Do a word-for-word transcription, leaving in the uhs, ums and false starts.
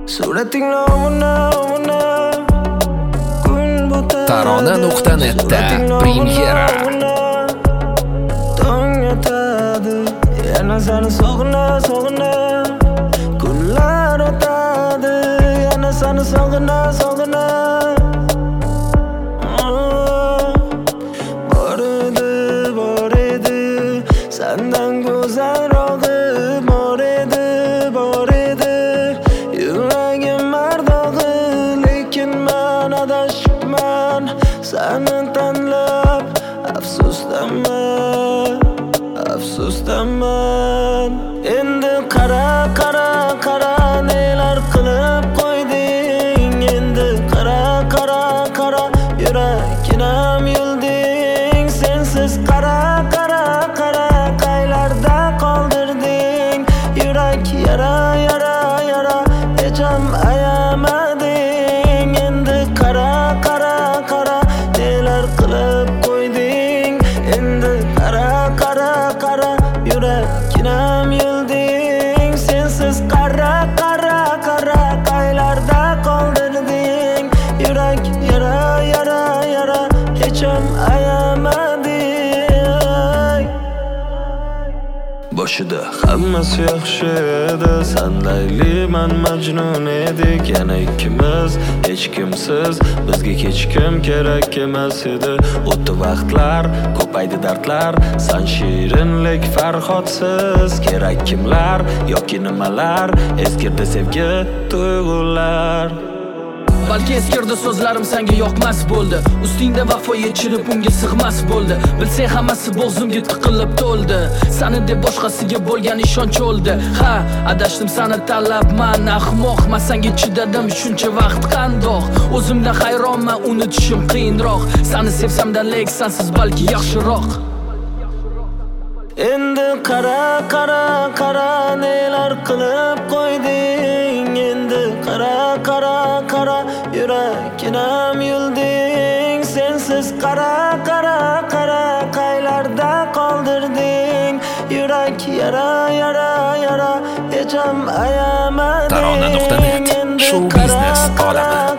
Surating lovuna lovuna kun bo'tar Tarona nuqta netda premyera. Tong otadi yana seni sog'ina sog'ina kunlar o'tadi yana seni sog'ina sog'ina bor edi bor edi sendan go'zalrog'i bor edi bor edi yuragim mardog'i lekin men adashibman seni tanlab afsusdaman afsusdaman endi qara qara qara nelar qilib qo'yding endi qara qara qara yuraginam yulding sensiz qara qara qara qaylarda qoldirding yurak yara yara yara hecham ayamading endi qara qara qara nelar qilib qo'yding endi qara qara qara yuraginam yulding sensiz qara qara qara qaylarda qoldirding yurak yara yara yara hecham ayamading boshida hammasi yaxshi edi senlayli man majnun edik yana ikkimiz hech kimsiz bizga hech kim kerak emas edi o'tdi vaqtlar ko'paydi dardlar sen shirinlik farhodsiz kerak kimlar yoki nimalar eskirdi sevgi tuyg'ular balki eskirdi so'zlarim senga yoqmas bo'ldi ustingda vafo yechirib unga sig'mas bo'ldi bilsang hammasi bo'g'zimga tiqilib to'ldi sani deb boshqasiga bo'lgan ishonch o'ldi ha adashdim seni tanlabman ahmoqman senga chidadim shuncha vaqt qandoq o'zimdan hayronman unutishim qiyinroq seni sevsamda lek sensiz balki yaxshiroq endi qara qara qara nelar qilib qo'yding endi qara qara qara yuraginam yulding sensiz qara qara qara qaylarda qoldirding yurak yara yara yara hecham ayamading Tarona nuqta net show biznes olami